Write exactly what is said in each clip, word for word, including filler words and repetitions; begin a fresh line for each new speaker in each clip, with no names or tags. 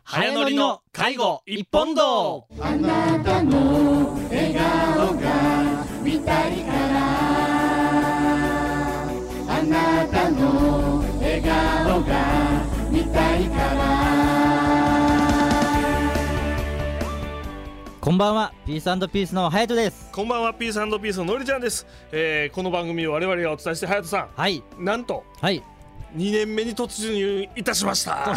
早乗りの介護一本道。
あなたの笑顔が見たいから、あなたの笑顔が見たいから。
こんばんは、ピース&ピースのハヤトです。
こんばんは、ピース&ピースののりちゃんです。えー、この番組を我々がお伝えして、ハヤトさん、
はい
なんと
はい
にねんめに突入いたしました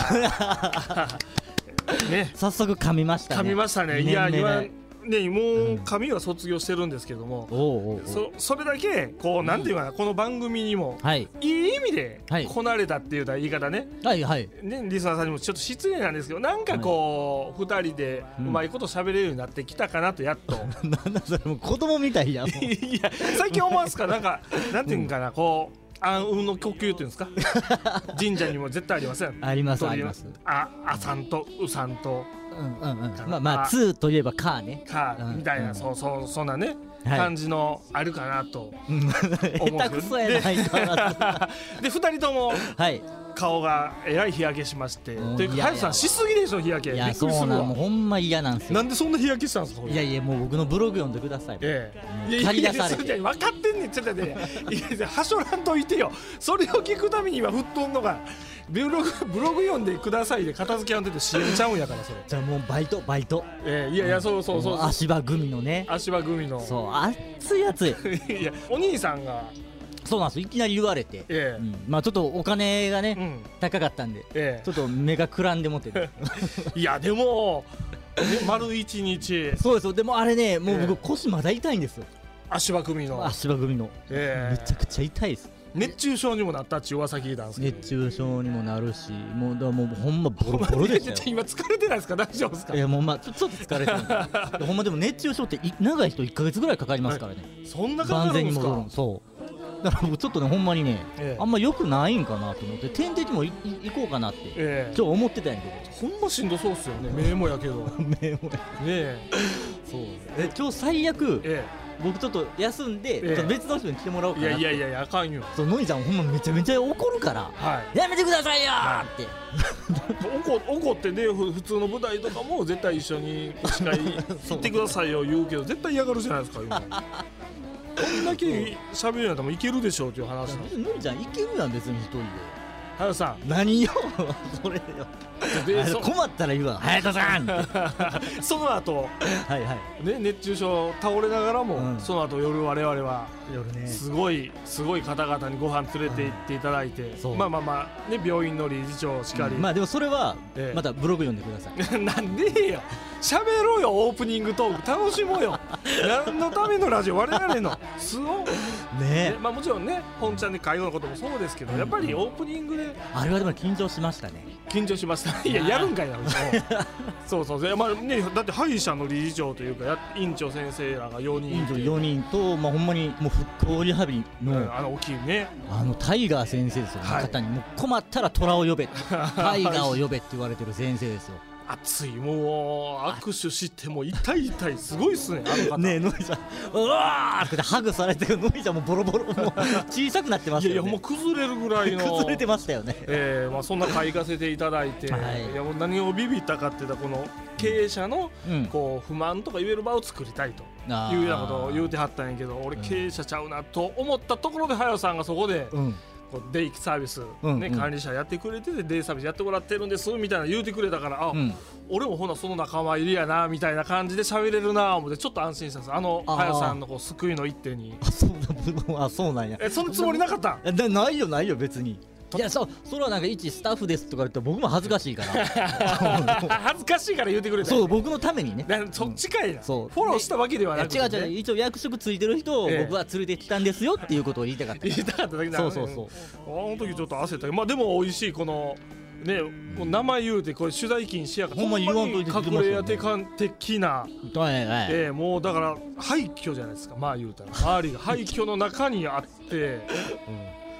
ね、
早速噛みましたね。
噛みましたね。いや、言わんね、もう髪は卒業してるんですけども、
うん、おうおうおう、
そ, それだけこうなんていうかな、この番組にも、
はい、
いい意味で
はい
こなれたっていう言い方ね、
はいはい
ね、リスナーさんにもちょっと失礼なんですけど、なんかこう、はい、ふたりでうまいこと喋れるようになってきたかなと、やっと、
うん、なんだそれ、もう子供みたいやもう
いや、最近思わんすか、なんかなんていうんかな、こう暗雲の呼吸っていうんですか神社にも絶対ありません。
ありますあります。
あ、あさんとうさんと、
うんうんうん、まあまあツーといえばカーね、
カーみたいな、うん、そうそう、そんなね、はい、感じのあるかなと思うんです
下手くそやないか
でふたりとも、
はい、
顔がえらい日焼けしまして、でハヤトさんしすぎでしょ、日焼け。
いや、そうなん、もうほんま嫌なんですよ。
なんでそんな日焼けしたんですか。
いやいや、もう僕のブログ読んでください。
ええ、
借り出されて。
分かってんねん、ちょっとね、いや、はしょらんといてよ。それを聞くためには吹っ飛んのがブログ、ブログ読んでくださいで片付けやんでて シーエム ちゃうんやから、それ。
じゃあもうバイトバイト。
ええ、いやいや、そうそうそう、
足場組のね、
足場組の、
そう、熱い熱い
いや、お兄さんが
そうなんです、いきなり言われて、
ええ、
うん、まあちょっとお金がね、うん、高かったんで、ええ、ちょっと目がくらんでもって
いや、でも、ね、丸一日
そうですよ。でもあれね、もう僕、ええ、腰まだ痛いんですよ。
足場組の
足場組の、ええ、めちゃくちゃ痛いです。
熱中症にもなったっちゅう噂聞いたんですけど。熱
中症にもなるし、もうだもうほんまボロボロでしたよ。
今疲れてないですか、大丈夫ですか。
いや、もうまあちょっと疲れてるほんま。でも熱中症って長い人いっかげつぐらいかかりますからね、
はい、そんなかかるんですか。万全に戻る。
そうだから僕ちょっとね、ほんまにね、ええ、あんま良くないんかなと思って、点滴もいい行こうかなって、ええ、ちょっと思ってたんやけど、
ほんましんどそうっすよね。目もやけど
目もやねえ、そうえ、今日最悪、ええ、僕ちょっと休んで、ええ、別の人に来てもらおうかなって。
いやいやいや、あかんよ。
そう、のいちゃんほんまめちゃめちゃ怒るから、はい、やめてくださいよーって、
はい、怒ってね、普通の舞台とかも絶対一緒に司会行ってくださいよ言うけど、絶対嫌がるじゃないですか。今こんだけ喋るんやったらいけるでしょうっていう話なんです。
のりちゃんいけるやん、別に一人で。
はやさん、
何よそれよ困ったら言うわ、はやとさん
その後、はいはい、ね、熱中症倒れながらも、うん、その後夜我々は夜、ね、すごいすごい方々にご飯連れて行っていただいて、うん、まあまあまあ、ね、病院の理事長しかり、
うん、まあでもそれは、ええ、またブログ読んでください
なんでよ、喋ろうよ、オープニングトーク楽しもうよ何のためのラジオ、我々の素をね、ね、まあもちろんね、本ちゃんで介護のこともそうですけど、うん、やっぱりオープニングで
あれはでも緊張しましたね。
緊張しましたいや、やるんかいなそうそう、まあね、だって歯医者の理事長というか院長先生らがよにん、
院長よにんと、まあ、ほんまにもう復興リハビリの、
うん、あの大きいね、
あのタイガー先生ですよ、はい、方にもう困ったら虎を呼べタイガーを呼べって言われてる先生ですよ
熱い、もう握手しても痛い痛い、すごいっすね、あの方ね。
え、のりちゃん、うわーってハグされてるのりちゃんもボロボロ、もう小さくなってましたよね。
いやいや、もう崩れるぐらいの
崩れてましたよね。
えーまあ、そんな会行かせていただいて、はい、いやもう何をビビったかっていったら、この経営者のこう不満とか言える場を作りたいというようなことを言うてはったんやけど、俺経営者ちゃうなと思ったところで、はやさんがそこで、うん、デイサービス、うんね、うん、管理者やってくれてて、デイサービスやってもらってるんですみたいな言うてくれたから、あ、うん、俺もほなその仲間いるやなみたいな感じで喋れるな思ってちょっと安心したんです。あのはやさんのこう救いの一手に。
あ、そうだ、あ、そうなんや。
え、そのつもりなかったん？
なないよないよ別に。いや、そう、それはなんか一スタッフですとか言って僕も恥ずかしいから
恥ずかしいから言うてくれた。
そう、僕のためにね。
そっちかいな、
うん、そう
フォローしたわけではなくて、ね、
違う違う、一応役職ついてる人を僕は連れてきたんですよっていうことを言いたかった。
言いたかっただけだ、
そうそうそう。
あの時ちょっと焦ったけど、まあでも美味しいこのね、もう名前言うてこれ取材禁止やから、ほんまに隠れ家的な、はいはい、えー、もうだから廃墟じゃないですか、まあ言うたら周りが廃墟の中にあって、うん、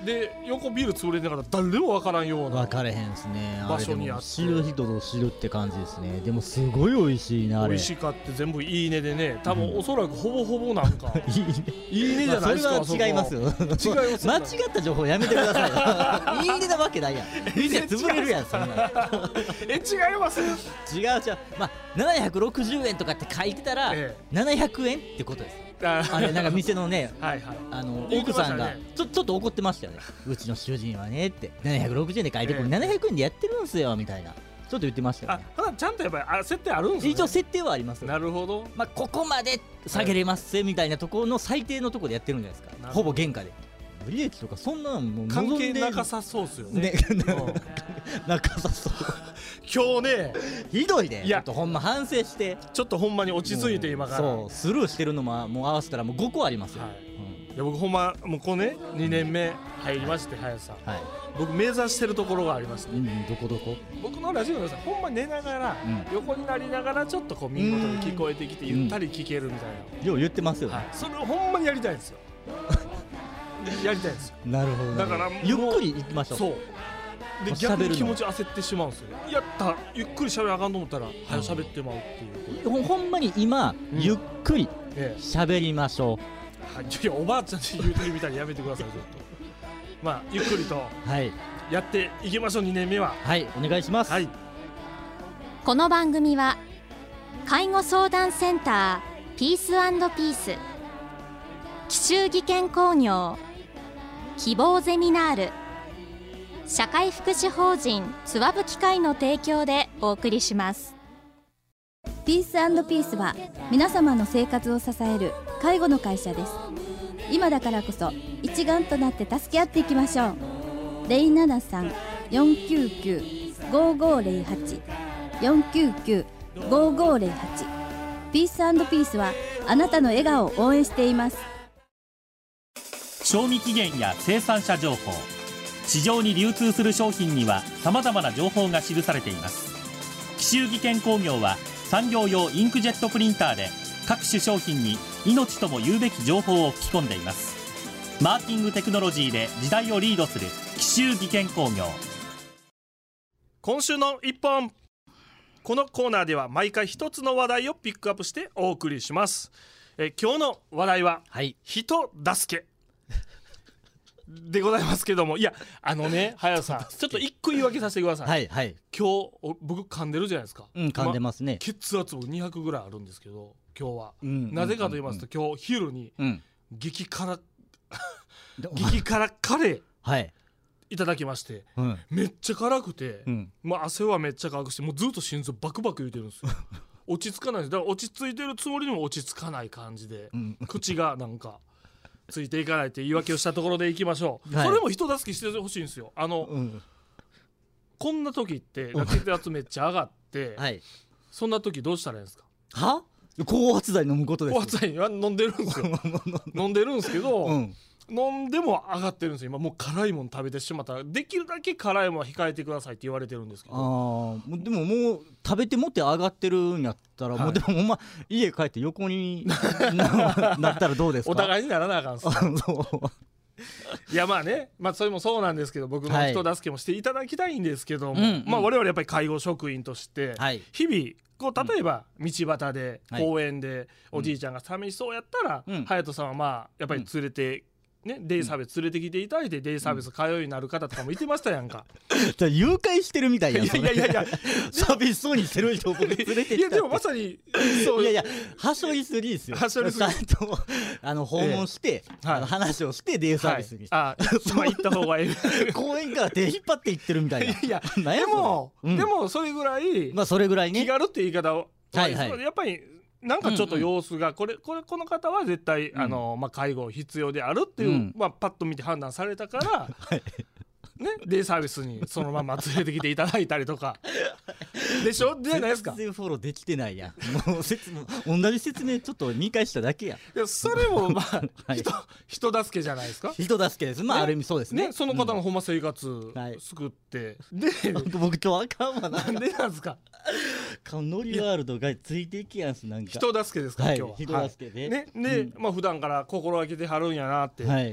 で横ビル潰れながら誰も分からんような
分かれへんですね
場所にあって、
知る人ぞ知るって感じですね。でもすごい美味しいなあれ。
美味しかって全部いいねでね、多分おそらくほぼほぼなんかいいねいいねじゃないですか。
まあ、それは違いますよ。違います間違った情報やめてくださいよ。いいねなわけないやん。店潰れるやんそんな。
え違います。
違う違う。まあななひゃくろくじゅうえんとかって書いてたら、ええ、ななひゃくえんってことです。あれなんか店のねはい、はい、あの奥さんがちょ、ちょっと怒ってましたよね。うちの主人はねってななひゃくろくじゅうえんで書いてくる、えー、ななひゃくえんでやってるんすよみたいなちょっと言ってましたよね。
あちゃんとやっぱりあ設定あるんですね。
一応設定はあります。
なるほど。
まあここまで下げれますみたいなところの最低のところでやってるんじゃないですか。ほぼ原価で利益とかそんなのもう
関係なかさそうっすよね。ね
なかさそう
今日ね
ひどいね。ちょっとほんま反省して
ちょっとほんまに落ち着いて今から
そうスルーしてるのももう合わせたらもうごこありますよ、はい
うん、いや僕ほんまもうこうねにねんめ入りまして林さん、はい、僕目指してるところがありまして、うん、
どこどこ
僕のラジオのさほんま寝ながら、うん、横になりながらちょっとこう耳元で聞こえてきてゆったり聞けるみたいな、
うん、よう言ってますよね、はい、
それをほんまにやりたいんですよやりたいんですよ。
なるほど。
だから
ゆっくり行きましょう。そう
で逆に気持ち焦ってしまうんですよ。やったゆっくり喋らあかんと思ったら早く喋ってまうっていう、
うん、ほ, ほんまに今、うん、ゆっくり喋りましょう、
はい、いやおばあちゃんって言うてるみたいにやめてくださいちょっとまあゆっくりとやっていきましょう。にねんめは
はいお願いします、はい、
この番組は介護相談センターピース&ピース紀州技研工業希望ゼミナール社会福祉法人つわぶ機会の提供でお送りします。
ピース&ピースは皆様の生活を支える介護の会社です。今だからこそ一丸となって助け合っていきましょう。 ゼロななさん よんきゅうきゅう ごごゼロはち よんきゅうきゅう ごごゼロはち ピース&ピースはあなたの笑顔を応援しています。
賞味期限や生産者情報、市場に流通する商品にはさまざまな情報が記されています。紀州技研工業は産業用インクジェットプリンターで各種商品に命とも言うべき情報を吹き込んでいます。マーキングテクノロジーで時代をリードする紀州技研工業。
今週の一本、このコーナーでは毎回一つの話題をピックアップしてお送りします。え今日の話題は、はい、人助けでございますけども、いやあのね早さんちょっと一個言い訳させてください。はい、はい、今日僕噛んでるじゃないですか。
うん噛んでますね。
血圧にひゃくぐらいあるんですけど今日は、うん、なぜかと言いますと、うん、今日昼に、うん、激辛激辛カレー、はい、いただきまして、うん、めっちゃ辛くて、うんまあ、汗はめっちゃかくしてもうずっと心臓バクバク言うてるんですよ落ち着かないです。だから落ち着いてるつもりにも落ち着かない感じで、うん、口がなんかついていかないって言い訳をしたところでいきましょう、はい、それも人助けしてほしいんですよ。あの、うん、こんな時って血圧めっちゃ上がって、はい、そんな時どうしたらいいんですか。
は高圧剤飲むことです。
高圧剤は飲んでるんですよ飲んでるんですけど、うん、飲んでも上がってるんですよ今。もう辛いもの食べてしまったらできるだけ辛いものは控えてくださいって言われてるんですけど、
あでももう食べてもって上がってるんやったら、はい、もうでもほんま家帰って横に な, なったらどうですか。
お互いにならなあかんすいやまあね、まあ、それもそうなんですけど僕の人助けもしていただきたいんですけども、はいまあ、我々やっぱり介護職員として日々こう例えば道端で公園でおじいちゃんが寂しそうやったら、うん、隼人さんはまあやっぱり連れてね、デイサービス連れてきていただいて、うん、デイサービス通いになる方とかもいてましたやんか
誘拐してるみたいやん。
いやいやいや
寂しそうにしてる人を連れてきたって。
いやでもまさにそう
いやいやはしょりすぎですよ。
はしょりすぎ。
ちゃんとあの訪問して、えー、あの話をしてデイサービスに、
はい、あまあ行った方がいい
公園から手引っ張って行ってるみたいな。いやいやで
も、うん、でもそれぐらい
まあそれぐらいね
気軽って言い方を、はいはい、やっぱりなんかちょっと様子が、うんうん、これこれこの方は絶対、うんあのまあ、介護必要であるっていう、うんまあ、パッと見て判断されたから、はいね、デイサービスにそのまま連れてきていただいたりとかでしょじゃないですか。
全然フォローできてないやん。もう説同じ説明ちょっとにかいしただけやん。
いやそれもまあ、はい、人, 人助けじゃないですか。
人助けです。まあ、ね、ある意味そうですね。
ねその方のほんま生活救って、うんはい、で
僕今日あかんわな。
なんでなんですか。
ノリワールドがついていきやんす。なんか
人助けですか、はい、今日は。
人助けで、
はい、ねで、うんまあ、普段から心がけてはるんやなって、はい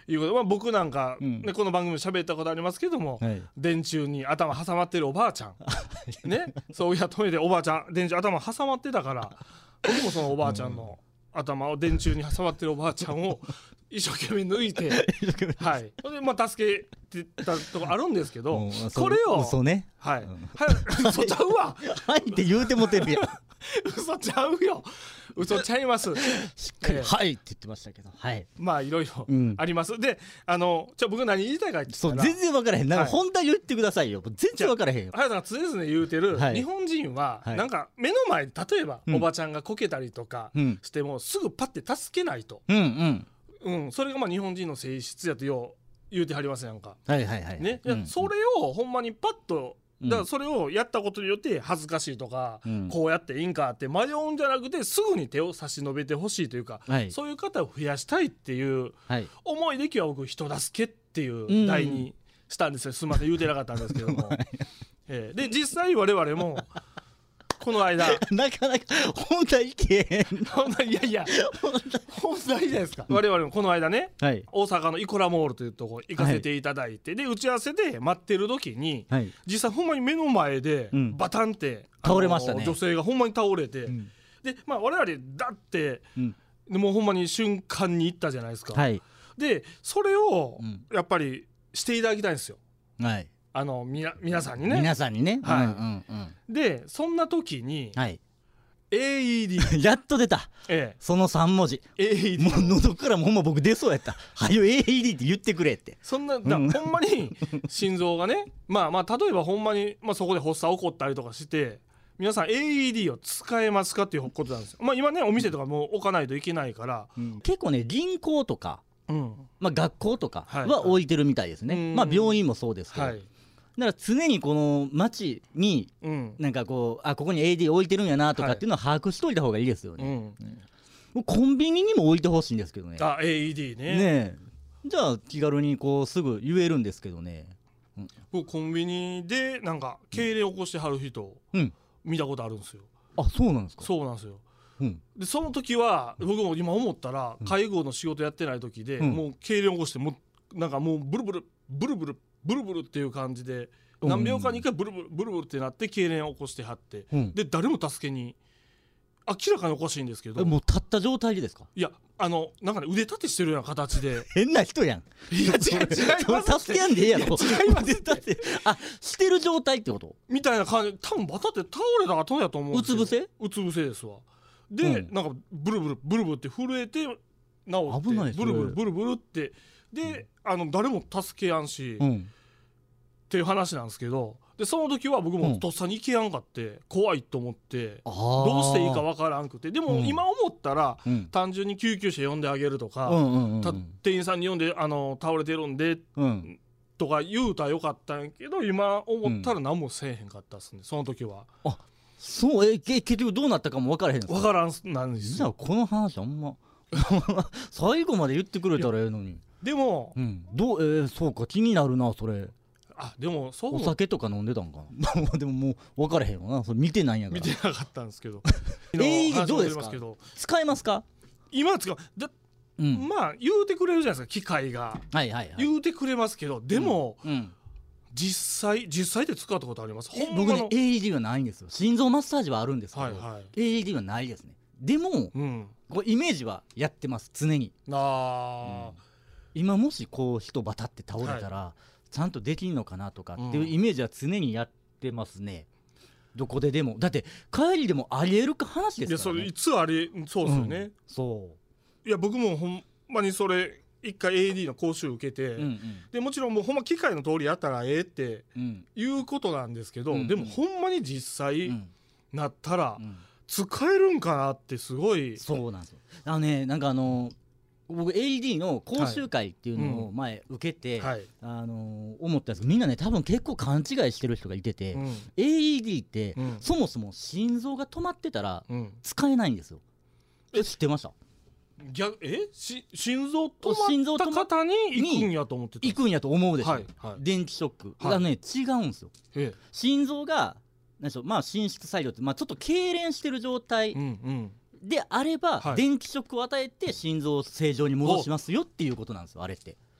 いうことで、まあ、僕なんか、ねうん、この番組で喋ったことありますけども、はい、電柱に頭挟まってるおばあちゃんね、そういや止めておばあちゃん電柱頭挟まってたから僕もそのおばあちゃんの頭を電柱に挟まってるおばあちゃんを一生懸命抜いてはい、でまあ助けてたとこあるんですけど、うん、これを
嘘ね、
はい、うん、は嘘ちゃうわ
はいって言うてもてるやん
嘘ちゃうよ、嘘ちゃいます
しっかり、えー、はいって言ってましたけど、はい、
まあいろいろあります、うん、であのじゃあ僕何言いたいかって言ったら
そう全然分からへん、なんか本題言ってくださいよ、はい、全然分からへんよ。
早田さん常々言うてる、はい、日本人はなんか目の前で例えば、うん、おばちゃんがこけたりとかしても、うん、すぐパッて助けないと、うんうんうん、それがまあ日本人の性質やとよう言うてはりませんか、
はいはいはいね、
うん、それをほんまにパッとだからそれをやったことによって恥ずかしいとか、うん、こうやっていいんかって迷うんじゃなくてすぐに手を差し伸べてほしいというか、はい、そういう方を増やしたいっていう思いで今日は僕人助けっていう題にしたんですよ、すみません言うてなかったんですけども、えー、で実際我々もこの間
なかなか本題いけへん
本題いやいや本題じゃないですか、我々もこの間ね、はい、大阪のイコラモールというとこ行かせていただいて、はい、で打ち合わせで待ってる時に、はい、実際ほんまに目の前でバタンって、
うん、倒れましたね、
女性がほんまに倒れて、うん、でまあ我々だって、うん、もうほんまに瞬間に行ったじゃないですか、はい、でそれをやっぱりしていただきたいんですよ、はい、あのみな皆さんにね
皆さんにね、
はい、
うんうんうん、
でそんな時に、はい、エーイーディー
やっと出た、ええ、そのさん文字 エーイーディー もう喉からもほんま僕出そうやったはよ エーイーディー って言ってくれって
そんなだ、うん、ほんまに心臓がねまあまあ例えばほんまに、まあ、そこで発作起こったりとかして皆さん エーイーディー を使えますかっていうことなんですよ、まあ、今ねお店とかも置かないといけないから、
うん、結構ね銀行とか、うんまあ、学校とかは置いてるみたいですね、はいはい、まあ病院もそうですけど、はい、だから常にこの街になんかこうあここに エーイーディー 置いてるんやなとかっていうのを把握しといた方がいいですよね、うんうん、コンビニにも置いてほしいんですけどね
あ エーイーディー ね
ねじゃあ気軽にこうすぐ言えるんですけどね、
うん、僕コンビニでなんか痙攣起こしてはる人、うん、見たことあるんですよ。
あそうなんですか。
そうなんですよ、うん、でその時は僕も今思ったら介護の仕事やってない時で、うん、もう痙攣起こしてもうなんかもうブルブルブルブルブルブルっていう感じで何秒間にいっかいブルブルブルブルってなって痙攣を起こしてはって、うん、で誰も助けに明らかにおかしいんですけど
もう立った状態でですか。
いやあのなんかね腕立てしてるような形で
変な人やん。
いや違う違います
助けやんでええやろ。違
いますって
あしてる状態ってこと
みたいな感じ。多分バタって倒れた後やと思うんですよ。
うつ伏せ
うつ伏せですわ。で、うん、なんかブルブルブルブルって震えて治って
危ない
ブルブルブルブルってで、うん、あの誰も助けやんし、うん、っていう話なんですけどでその時は僕もとっさに行けやんかって、うん、怖いと思ってどうしていいかわからんくてでも今思ったら、うん、単純に救急車呼んであげるとか、うんうんうんうん、店員さんに呼んであの倒れてるんで、うん、とか言うたらよかったんやけど今思ったら何もせえへんかったっすねその時は。
あそうえ結局どうなったかも分からへんすか。
分からんなんですよ。
じゃあこの話あんま最後まで言ってくれたらええのに。
でも、
うん、どうえー、そうか気になるなそれ。
あでもそう
お酒とか飲んでたんかなでももう分からへんわなそれ見てないんやから。
見てなかったんですけど
えー、どうですか使えますか
今使うだ、うん、まあ言うてくれるじゃないですか機械が、
はいはいはい、
言うてくれますけどでも、うんうん実際実際で使ったことあります。
僕ね エーイーディー はないんですよ。心臓マッサージはあるんですけど、はいはい、エーイーディー はないですね。でも、うん、こうイメージはやってます常に。あ、うん、今もしこう人バタって倒れたら、はい、ちゃんとできんのかなとかっていうイメージは常にやってますね、うん、どこででもだって帰りでもありえるか話ですからね。
いやそれいつありそうですよね、うん、そういや僕もほんまにそれ一回 エーイーディー の講習受けて、うんうん、でもちろんもうほんま機械の通りやったらええっていうことなんですけど、うん、でもほんまに実際なったら使えるんかなってすごい、
うん、そうなんですよ。あのねなんかあの僕 エーイーディー の講習会っていうのを前受けて、はいうん、あの思ったんですけどみんなね多分結構勘違いしてる人がいてて、うん、エーイーディー って、うん、そもそも心臓が止まってたら使えないんですよ、うん、知ってました？
逆えし心臓止まった方に行くんやと思ってた。
行くんやと思うでしょ、はいはい、電気ショックがね、はい、違うんですよ。心臓が何でしょう、まあ、心室細動って、まあ、ちょっと痙攣してる状態であれば、うんうん、電気ショックを与えて心臓を正常に戻しますよっていうことなんですよあれって。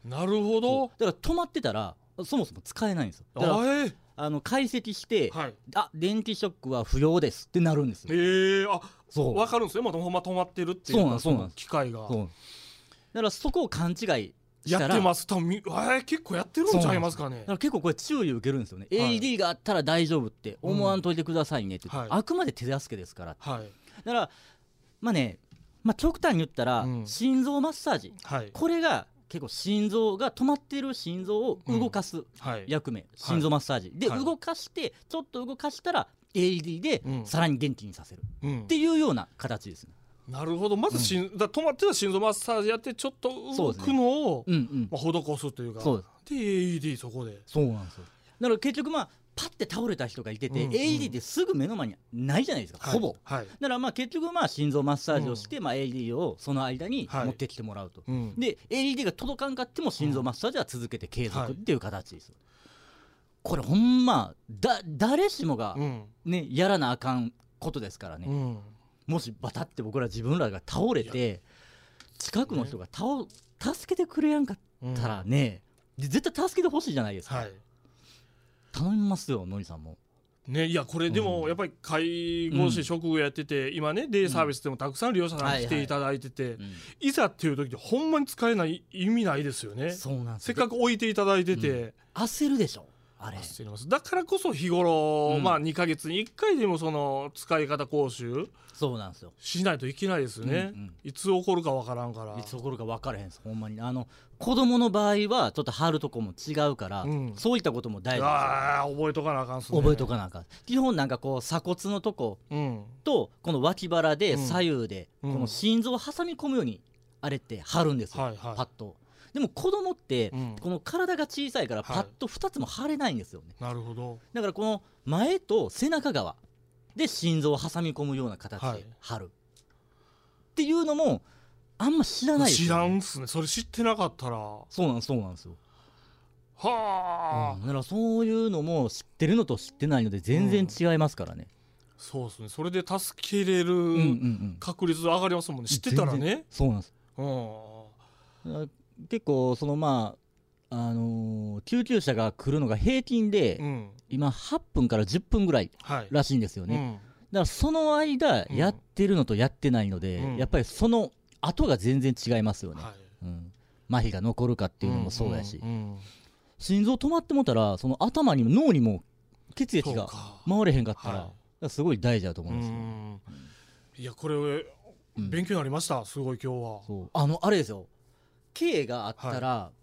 なるほど。
だから止まってたらそもそも使えないんですよ。だから
あ、えー、
あの解析して、
はい、
あ電気ショックは不要ですってなるんですよ。
えー、あそう分かるんですよ、まあ、ほんま止まってるっていう、
そうなんです、
機械が。
そうだからそこを勘違いしたら
やってます、多分、えー、結構やってるんちゃいますかね。
だから結構これ注意を受けるんですよね、はい、エーイーディー があったら大丈夫って思わんといてくださいねって、うん、あくまで手助けですから、はい、だからまあね、まあ、極端に言ったら、うん、心臓マッサージ、はい、これが結構心臓が止まっている心臓を動かす役目、うんはい、心臓マッサージで、はい、動かしてちょっと動かしたら エーイーディー でさらに元気にさせる、うん、っていうような形ですね。
なるほど。まずしん、うん、だ止まってた心臓マッサージやってちょっと動くのを、ねうんうんまあ、施すというか
そう
で エーイーディー そこで
そうなんですよ。だから結局まあパッて倒れた人がいてて、うんうん、エーイーディー ってすぐ目の前にないじゃないですか、はい、ほぼ、はい、だからまあ結局まあ心臓マッサージをして、うんまあ、エーイーディー をその間に持ってきてもらうと、はい、で エーイーディー が届かんかっても心臓マッサージは続けて継続っていう形です、うんはい、これほんまだ誰しもが、ねうん、やらなあかんことですからね、うんもしバタって僕ら自分らが倒れて近くの人が倒助けてくれやんかったらね、うん、絶対助けてほしいじゃないですか、はい、頼みますよのりさんも
ね。いやこれでもやっぱり介護士職業やってて、うん、今ねデイサービスでもたくさん利用者さん来ていただいてて、うんはいはい、いざっていう時でほんまに使えない意味ないですよね。
そうなんです。
せっかく置いていただいてて、
うん、焦るでしょあれ。
だからこそ日頃、うんまあ、にかげつにいっかいでもその使い方講習
そうなんですよ
しないといけないですよね、うんうん、いつ起こるか分からんから。
いつ起こるか分からへんですほんまに。あの子供の場合はちょっと貼るとこも違うから、うん、そういったことも大事ですよ。
あ覚えとかなあかんっすね。
覚えとかなあかん。基本なんかこう鎖骨のとこ、うん、とこの脇腹で左右で、うん、この心臓を挟み込むようにあれって貼るんですよ、はいはい、パッと。でも子供って、うん、この体が小さいからパッとふたつも貼れないんですよね、
はい、なるほど。
だからこの前と背中側で心臓を挟み込むような形で貼る、はい、っていうのもあんま知らないですよね。
知らんっすね。それ知ってなかったら。
そうなんそうなんですよ。
はあ、
うん、だからそういうのも知ってるのと知ってないので全然違いますからね、うん、
そうですね。それで助けれる確率上がりますもんね、知ってたらね。
そうなんです、うん、結構そのまああのー、救急車が来るのが平均で、うん、今はっぷんからじゅっぷんぐらいらしいんですよね、はいうん、だからその間やってるのとやってないので、うん、やっぱりその後が全然違いますよね、はいうん、麻痺が残るかっていうのもそうだし、うんうんうん、心臓止まってもたらその頭にも脳にも血液が回れへんかったら、はい、すごい大事だと思うんですよ、うん、
いやこれ勉強になりました、うん、すごい今日は。
そうあのあれですよK があったら、はい、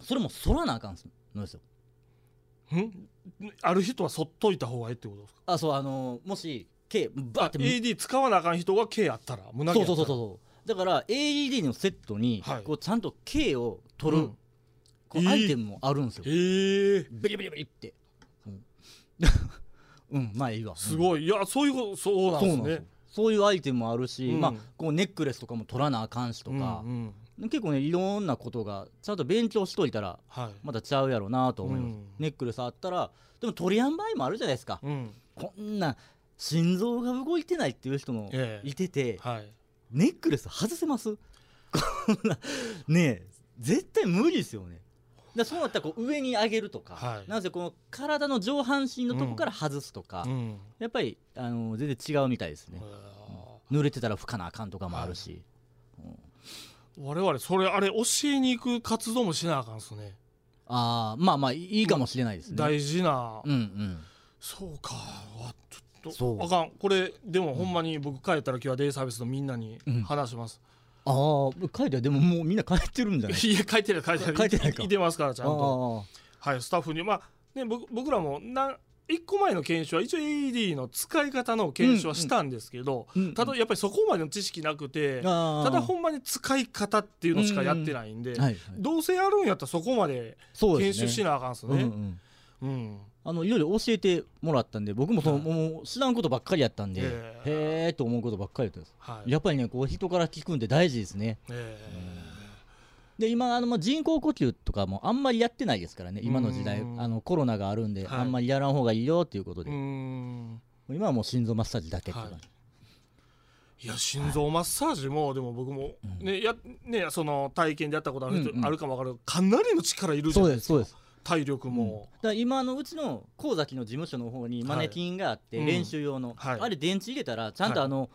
それも反らなあかんのですよ。
んある人は反っといた方がいいってことですか。
あそうあのー、もし K バーって
エーディー 使わなあかん人が K あったら胸毛やったら
そうそうそうそうだから エーイーディー のセットに、はい、こうちゃんと K を取る、うん、こうアイテムもあるんですよ。
えー、
ビリビリビリって、うん、うんまあいいわ。
すごいいやそういうそうなんですね。そう
そういうアイテムもあるし、うんまあ、こうネックレスとかも取らなあかんしとか、うんうん、結構ねいろんなことがちゃんと勉強しといたら、はい、またちゃうやろうなと思います、うん、ネックレスあったらでも取りやん場合もあるじゃないですか、うん、こんな心臓が動いてないっていう人もいてて、えーはい、ネックレス外せますこんなねえ絶対無理ですよね。だそうなったらこう上に上げるとか、はい、なぜこの体の上半身のとこから外すとか、うん、やっぱりあの全然違うみたいですね、うん、濡れてたら拭かなあかんとかもあるし、はい
うん、我々それあれ教えに行く活動もしなあかんですね。
あまあまあいいかもしれないですね、
まあ、大事な、
うんうん、
そうかちょっとあかんこれでもほんまに僕帰ったら今日はデイサービスのみんなに話します、うん
ああ帰ってでももうみんな帰ってるんじゃない
いや帰ってない帰ってない
帰ってないか
いてますからちゃんとはいスタッフにまあね僕僕らもないっこまえの研修は一応 エーイーディー の使い方の研修はしたんですけど、うんうん、ただやっぱりそこまでの知識なくて、うん、ただほんまに使い方っていうのしかやってないんで、うんはいはい、どうせやるんやったらそこまで研修しなあかんすね。うんうん
うんあのいろいろ教えてもらったんで僕もその、はい、もう知らんことばっかりやったんでへえと思うことばっかりやったんです、はい、やっぱりねこう人から聞くんで大事ですね。で今あの、まあ、人工呼吸とかもあんまりやってないですからね今の時代あのコロナがあるんで、はい、あんまりやらん方がいいよっていうことで今はもう心臓マッサージだけって、はい、
いや心臓マッサージもでも僕も、うん、ねやねその体験でやったことある人、うんうん、あるかも分かるかなりの力いるじゃないですか。そうですそうです体力も、うん、だ
から今のうちの神崎の事務所の方にマネキンがあって、はい、練習用の、うんはい、あれ電池入れたらちゃんとあの、はい、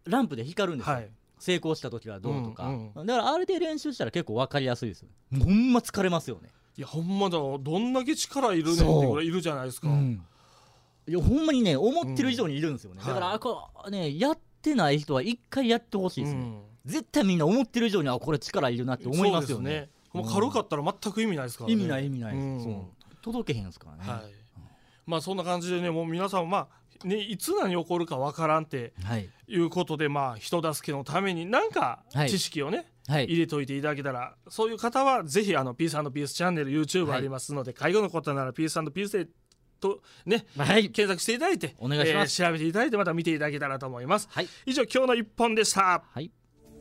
ランプで光るんですよ、はい、成功した時はどうとか、うんうん、だからあれで練習したら結構分かりやすいですよ。ほんま疲れますよね。
いやほんまだどんだけ力いるねんってこれいるじゃないですか、うん、
いやほんまにね思ってる以上にいるんですよね、うん、だから、はい、こうねやってない人は一回やってほしいですね、うん、絶対みんな思ってる以上にあこれ力いるなって思いますよね。そうですね、
もう軽かったら全く意味ないですからね。
意味ない意味ない、うん、そう届けへんですからね、はい、
まあそんな感じでねもう皆さんまあねいつ何起こるかわからんっていうことで、はい、まあ人助けのために何か知識をね、はい、入れといていただけたら、そういう方はぜひあのピース&ピースチャンネル YouTube ありますので、はい、介護のことならピース&ピースでとね、はい、検索していただいて
お願いします、
えー、調べていただいてまた見ていただけたらと思います、はい、以上今日の一本でした、
はい、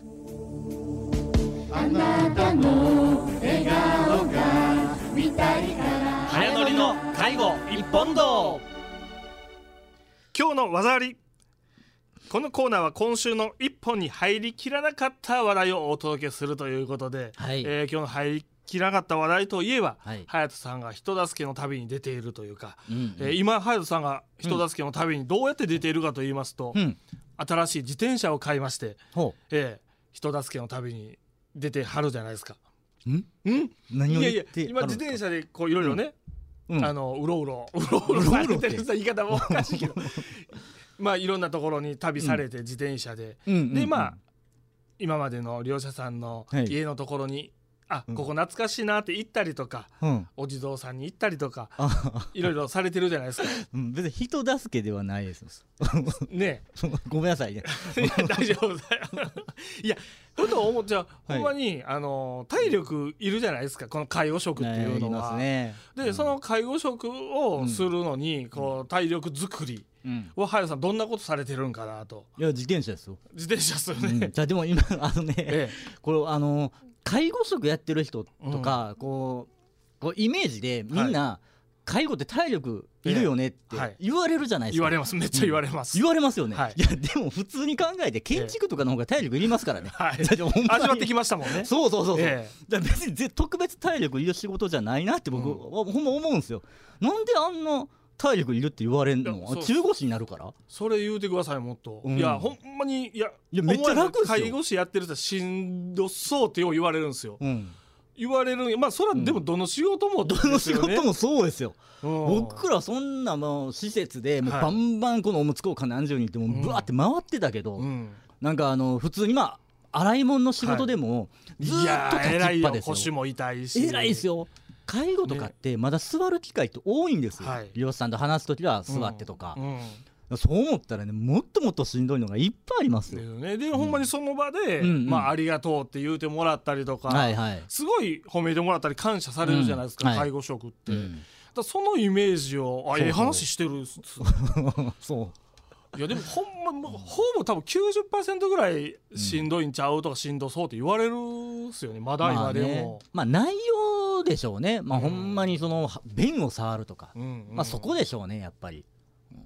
あなたの笑顔が見たいから
早乗りの介護一本道。
今日の技あり。このコーナーは今週の一本に入りきらなかった話題をお届けするということで、はいえー、今日の入りきらなかった話題といえば、はい、隼人さんが人助けの旅に出ているというか、うんうんえー、今隼人さんが人助けの旅にどうやって出ているかと言いますと、うん、新しい自転車を買いまして、えー、人助けの旅に出てはるじゃないですか。
んん何を言って、
いやいや今自転車でこういろいろね、うん、あのうろうろうろうろされてる言い方もおかしいけどまあいろんなところに旅されて、うん、自転車で、うんうんうん、でまあ今までの業者さんの家のところに、はい、あここ懐かしいなって行ったりとか、うん、お地蔵さんに行ったりとかいろいろされてるじゃないですか、
うん、別に人助けではないです
ね
ごめんなさいね
いや大丈夫だよいやふと思っちゃう、はい、ほんまにあの体力いるじゃないですかこの介護職っていうのは、ねで、うん、その介護職をするのに、うん、こう体力作りは隼人さんどんなことされてるんかなと。
いや自転車ですよ。
自転車ですよね、
うん、じゃあでも今あのね、ええ、これあの介護職やってる人とか、うん、こう、こうイメージでみんな、はい、介護って体力いるよねって言われるじゃないですか、
言われます、めっちゃ言われます、
うん、言われますよね、はい、いやでも普通に考えて建築とかの方が体力いりますからね、
はい、味わってきましたもんね
そうそうそうそう、ええ、だ別に特別体力いる仕事じゃないなって僕、うん、ほんま思うんですよ。なんであんな体力いるって言われんの？中腰になるから？
それ言うてくださいもっと、うん、いやほんまにいや
いやめっちゃ楽ですよ。
介護士やってる人はしんどそうってよう言われるんですよ、うん、言われる。まあそれはでもどの仕事も、
うん、どの仕事もそうですよ、うん、僕らそんなもう施設でもうバンバンこのおむつ交換何十人ってもうブワーって回ってたけど、うん、なんかあの普通にまあ洗い物の仕事でもずっと立ちっぱですよ。いや偉いよ、
腰も痛いし
偉いですよ。介護とかってまだ座る機会って多いんですよ、ね、利用者さんと話すときは座ってとか、うんうん、そう思ったらねもっともっとしんどいのがいっぱいありますよ、ね、
で、うん、ほんまにその場で、うんうんまあ、ありがとうって言うてもらったりとか、はいはい、すごい褒めてもらったり感謝されるじゃないですか、うん、介護職って、はいうん、だそのイメージをあええ話してる
そう
いやでもほんまほぼ多分 きゅうじゅっパーセント ぐらいしんどいんちゃうとかしんどそうって言われるっすよねまだ今でも、
まあ、ねまあ、内容でしょうね、まあ、ほんまにその便を触るとか、うんうんまあ、そこでしょうねやっぱり、うん、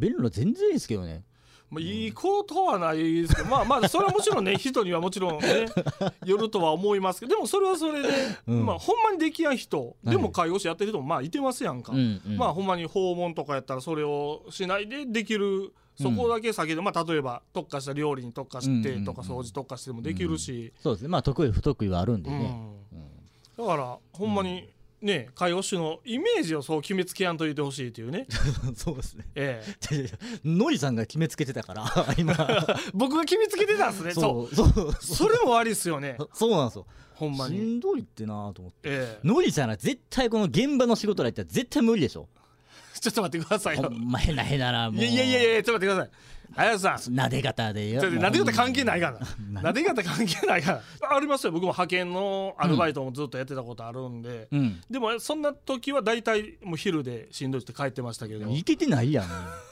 便は全然いいですけどね。
まあ、いいことはないですけど、まあまあそれはもちろんね人にはもちろんねよるとは思いますけど、でもそれはそれで、うんまあ、ほんまにできやん人でも介護士やってる人もまあいてますやんか、はいまあほんまに訪問とかやったらそれをしないでできるそこだけ先で、まあ、例えば特化した料理に特化してとか掃除特化してもできるし、うんうん、
そうですね、まあ得意不得意はあるんでね、
うんうん、だからほんまにね介護士のイメージをそう決めつけやんといてほしいというね
そうですね、
え
え、ノリさんが決めつけてたから今
僕が決めつけてたんですね。そうそうそうそれもありっすよね
そうなんですよ
ほんまに
しんどいってなと思って、ええ、ノリさんは絶対この現場の仕事だったら絶対無理でしょ。
ちょっと待ってくださいよ。
ほんまへなへならもう。
いやいやいやちょっと待ってください。隼人さん。
なで方でよ。
なで方関係ないからなで方関係ないからありますよ。僕も派遣のアルバイトもずっとやってたことあるんで、うん、でもそんな時は大体もう昼でしんどいって帰ってましたけど。
いけてないやん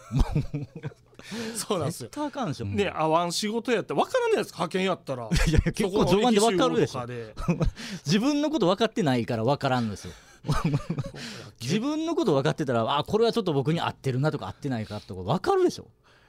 そうなんですよ。
絶対あかんでしょ。
ね合わん仕事やったら分からないですか派遣やったら。
いや結構序盤で分かるでしょ自分のこと分かってないから分からんですよ自分のこと分かってたらあこれはちょっと僕に合ってるなとか合ってないかとか分かるでしょ。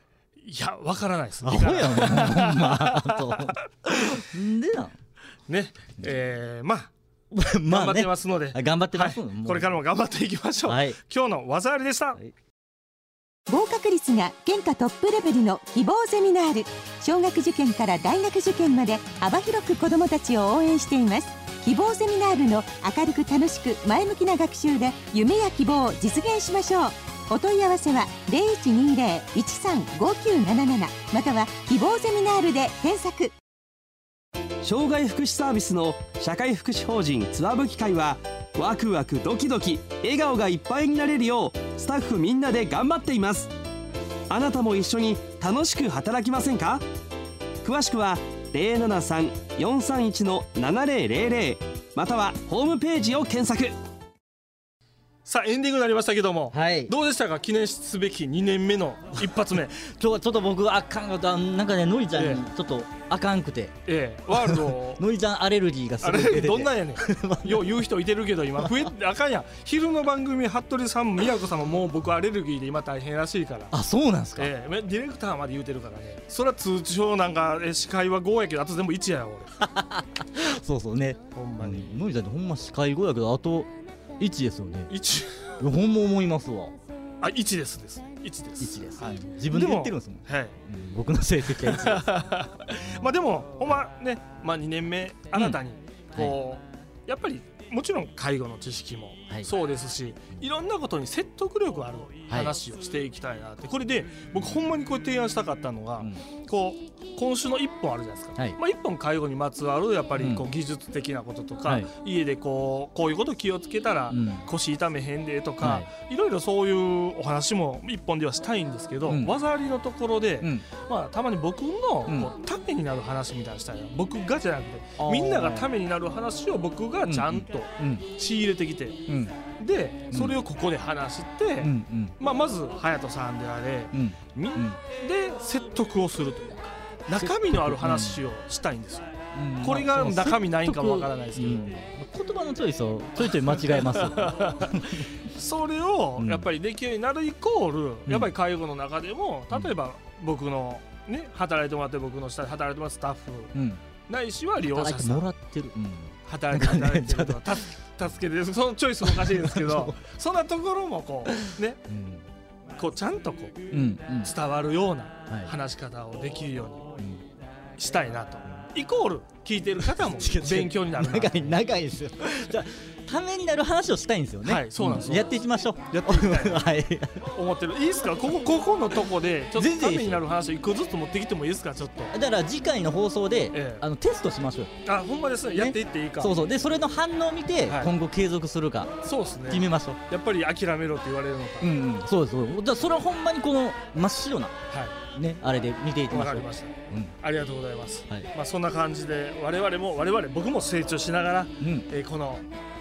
いやわからないです。
アホやんほんまなんでなん
ねえー、まあ頑張ってますので、
ね、頑張ってます、
はい、これからも頑張っていきましょう、はい、今日の技ありでした、はい、
合格率が県下トップレベルの希望ゼミナール。小学受験から大学受験まで幅広く子どもたちを応援しています。希望ゼミナールの明るく楽しく前向きな学習で夢や希望を実現しましょう。お問い合わせは ゼロいちにゼロ いちさん ごきゅうなななな または希望ゼミナールで検索。
障害福祉サービスの社会福祉法人つわぶき会はワクワクドキドキ笑顔がいっぱいになれるようスタッフみんなで頑張っています。あなたも一緒に楽しく働きませんか？詳しくは ゼロななさん よんさんいち のななゼロゼロゼロ またはホームページを検索。
さあエンディングになりましたけども、
はい、
どうでしたか？記念すべきにねんめの一発目今
日はちょっと僕あかんかったなんかねのりちゃんにちょっとあかんくて、
ええ、ワールド
のりちゃんアレルギーがすごい出てて
どんなんやねんよう言う人いてるけど今増えてあかんやん。昼の番組服部さんも宮子さんももう僕アレルギーで今大変らしいから。
あそうなんですか、
ええ、ディレクターまで言うてるからね。それは通常なんか司会はごやけどあと全部いちや俺
そうそうね
ほんまに
のりちゃんってほんま司会ごやけどあといちですよね。
いち
ほんま思いますわ。
あ、いちですですいちです。
いちです、はい、自分で言ってるんですもん。
はい、うん、
僕の成績はいちです
まあでもほんまね、まあ、にねんめ新たにこう、うんはい、やっぱりもちろん介護の知識もそうですし、はい、いろんなことに説得力ある話をしていきたいなって、はい、これで僕ほんまにこう提案したかったのが、うん、こう今週のいっぽんあるじゃないですか、はい、まあ、いっぽん介護にまつわるやっぱりこう技術的なこととか、はい、家でこうこういうこと気をつけたら腰痛めへんでとか、はい、いろいろそういうお話もいっぽんではしたいんですけど、うん、技ありのところで、うん、まあ、たまに僕のこうためになる話みたいなしたいな、僕がじゃなくてみんながためになる話を僕がちゃんと仕入れてきて、うん、でそれをここで話して、うんうん、まあ、まず隼人さんであれ、うん、みんなで説得をするというか中身のある話をしたいんですよ、うん、これが中身ないんかもわからないですけど、うん、
言葉のチョイスをちょいちょい間違えます
それをやっぱりできるようになるイコール、うん、やっぱり介護の中でも例えば僕の、ね、働いてもらって僕の下で働いてもらってスタッフ、うん、ないしは利用者さん
もらってる、うん、
働いて働いてるとか助けてそのチョイスもおかしいですけどそんなところもこうね、うん、こうちゃんとこう、うん、伝わるような話し方をできるようにしたいなと、イコール聞いてる方も勉強になるな
長い長いですよじゃあためになる話をしたいんですよね。
はい、そうなんですよ、
うん、やっていきましょう。
やっていきたい、はい、思ってる。いいですか、ここここのとこでちょっとためになる話を一個ずつ持ってきてもいいですか。ちょっと
だから次回の放送で、ええ、あのテストしましょう。
あ、ほんまですね、やっていっていいか。
そうそうでそれの反応を見て、はい、今後継続するか
そうですね
決めましょう。
やっぱり諦めろって言われるのか。うん、
うん、そうです。そうだからそれはほんまにこの真っ白な、はいね、あれで見ていきましょう。
わかりました、うん、ありがとうございます、はい、まあ、そんな感じで我々も我々僕も成長しながら、うん、えー、この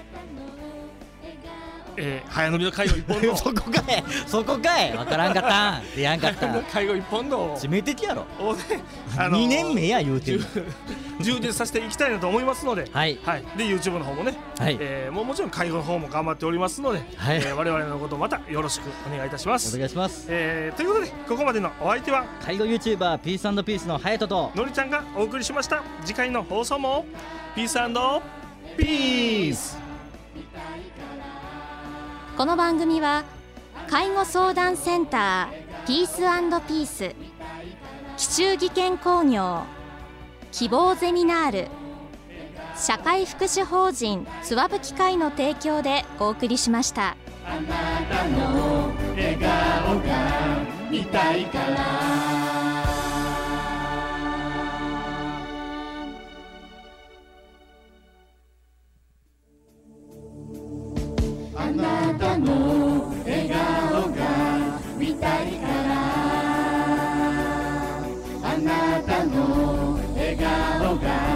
えー、早乗りの介護一本の
そこかいそこかい分からんかったんってやんかった
介護一本の
致命的やろ
をね、
あのー、にねんめや言うてる
充実させていきたいなと思いますので、
はい
はい、で YouTube の方もね、はい、えー、もうもちろん介護の方も頑張っておりますので、はい、えー、我々のことまたよろしくお願いいたします。
お願いします、
えー、ということでここまでのお相手は
介護 YouTuber ピース&ピースの隼人と
のりちゃんがお送りしました。次回の放送もピース&ピース。
この番組は介護相談センターピース&ピース、紀州技研工業、希望ゼミナール、社会福祉法人つわぶき会の提供でお送りしました。
あなたの笑顔が見たいからあなたの笑顔が見たいからあなたの笑顔が